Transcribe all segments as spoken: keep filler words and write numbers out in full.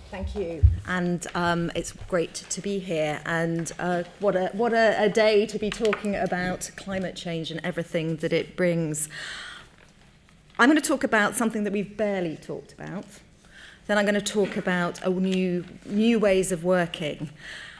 Thank you. And um, it's great to be here. And uh, what a what a, a day to be talking about climate change and everything that it brings. I'm going to talk about something that we've barely talked about. Then I'm going to talk about a new new ways of working.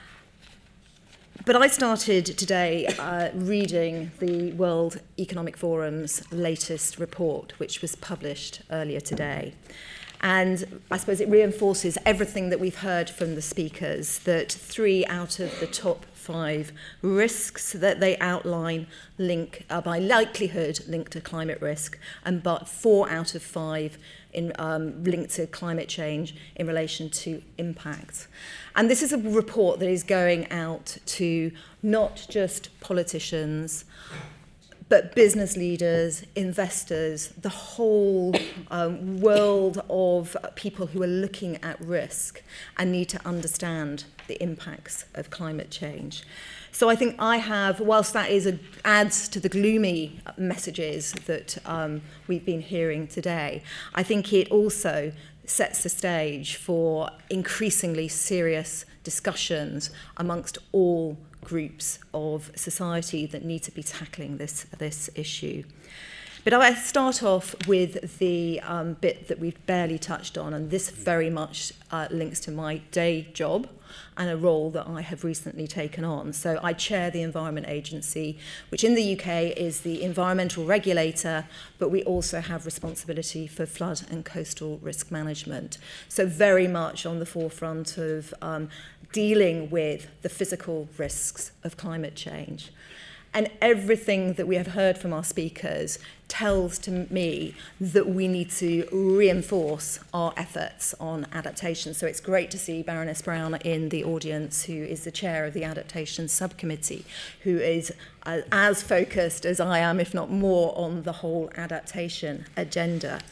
But I started today uh, reading the World Economic Forum's latest report, which was published earlier today. And I suppose it reinforces everything that we've heard from the speakers, that three out of the top five risks that they outline link, are by likelihood linked to climate risk, and but four out of five in, um, linked to climate change in relation to impact. And this is a report that is going out to not just politicians, but business leaders, investors, the whole um, world of people who are looking at risk and need to understand the impacts of climate change. So I think I have, whilst that is a, adds to the gloomy messages that um, we've been hearing today, I think it also sets the stage for increasingly serious discussions amongst all groups of society that need to be tackling this, this issue. But I start off with the um, bit that we've barely touched on, and this very much uh, links to my day job and a role that I have recently taken on. So I chair the Environment Agency, which in the U K is the environmental regulator, but we also have responsibility for flood and coastal risk management. So very much on the forefront of um, dealing with the physical risks of climate change. And everything that we have heard from our speakers tells to me that we need to reinforce our efforts on adaptation. So it's great to see Baroness Brown in the audience, who is the chair of the Adaptation Subcommittee, who is uh, as focused as I am, if not more, on the whole adaptation agenda.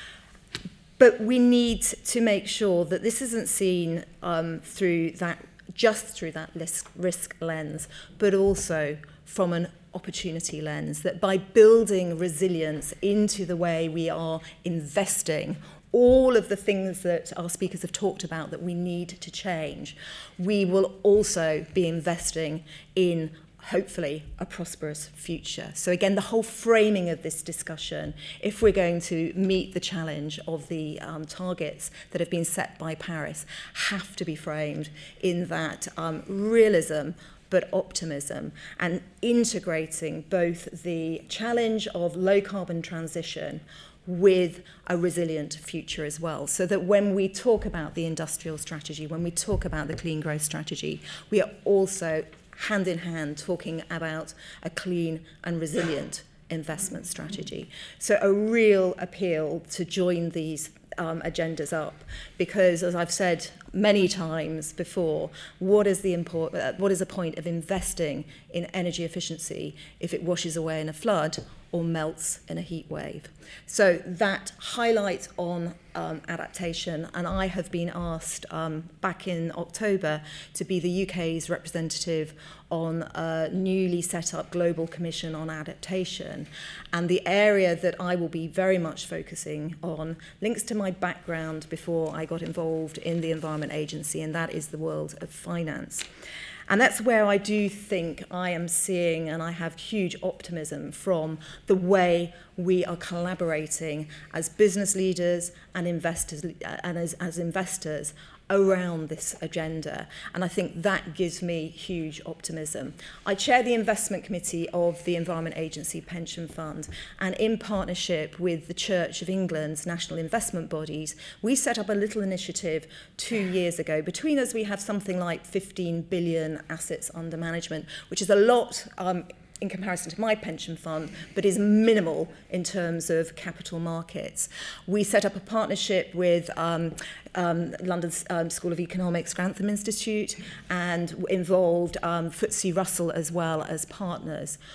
But we need to make sure that this isn't seen um, through that, just through that risk, risk lens, but also from an opportunity lens, that by building resilience into the way we are investing all of the things that our speakers have talked about that we need to change, we will also be investing in hopefully a prosperous future. So again, the whole framing of this discussion, if we're going to meet the challenge of the um, targets that have been set by Paris, have to be framed in that um, realism but optimism, and integrating both the challenge of low carbon transition with a resilient future as well, so that when we talk about the industrial strategy, when we talk about the clean growth strategy, we are also hand in hand talking about a clean and resilient investment strategy. So a real appeal to join these um, agendas up, because as I've said many times before, what is the import, uh, what is the point of investing in energy efficiency if it washes away in a flood or melts in a heat wave? So that highlight on um, adaptation, and I have been asked um, back in October to be the U K's representative on a newly set up Global Commission on Adaptation. And the area that I will be very much focusing on links to my background before I got involved in the Environment Agency, and that is the world of finance. And that's where I do think I am seeing, and I have huge optimism from the way we are collaborating as business leaders and investors, and as, as investors around this agenda. And I think that gives me huge optimism. I chair the investment committee of the Environment Agency Pension Fund, and in partnership with the Church of England's national investment bodies, we set up a little initiative two years ago. Between us, we have something like fifteen billion assets under management, which is a lot um, in comparison to my pension fund, but is minimal in terms of capital markets. We set up a partnership with um, um, London's um, School of Economics, Grantham Institute, and involved um, F T S E Russell as well as partners.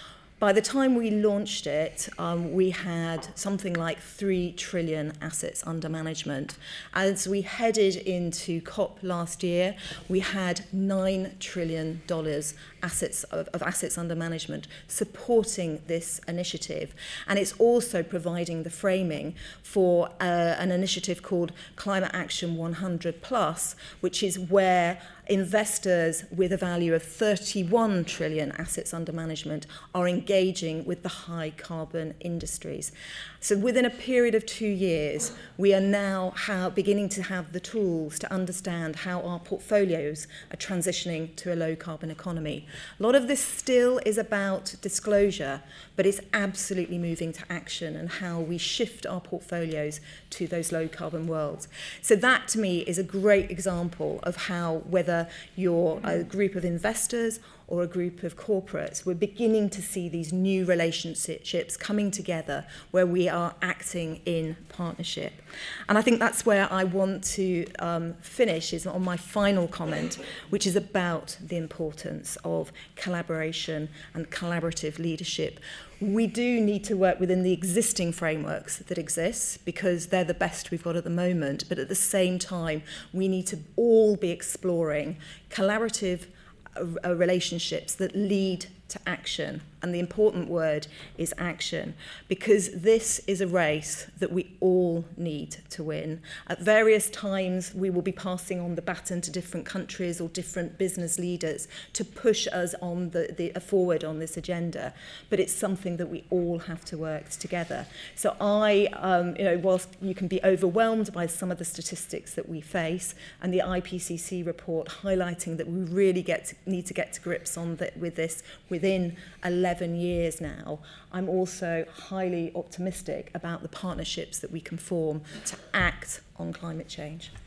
By the time we launched it, um, we had something like three trillion assets under management. As we headed into COP last year, we had nine trillion dollars assets of, of assets under management supporting this initiative. And it's also providing the framing for uh, an initiative called Climate Action one hundred plus, which is where investors with a value of thirty-one trillion assets under management are engaging with the high carbon industries. So within a period of two years, we are now how, beginning to have the tools to understand how our portfolios are transitioning to a low carbon economy. A lot of this still is about disclosure, but it's absolutely moving to action and how we shift our portfolios to those low carbon worlds. So that to me is a great example of how, whether you're a group of investors or a group of corporates, we're beginning to see these new relationships coming together where we are acting in partnership. And I think that's where I want to um, finish, is on my final comment, which is about the importance of collaboration and collaborative leadership. We do need to work within the existing frameworks that exist because they're the best we've got at the moment, but at the same time, we need to all be exploring collaborative uh, relationships that lead to action. And the important word is action, because this is a race that we all need to win. At various times, we will be passing on the baton to different countries or different business leaders to push us on the, the forward on this agenda. But it's something that we all have to work together. So I, um, you know, whilst you can be overwhelmed by some of the statistics that we face, and the I P C C report highlighting that we really get to, need to get to grips on the, with this within eleven years now, I'm also highly optimistic about the partnerships that we can form to act on climate change.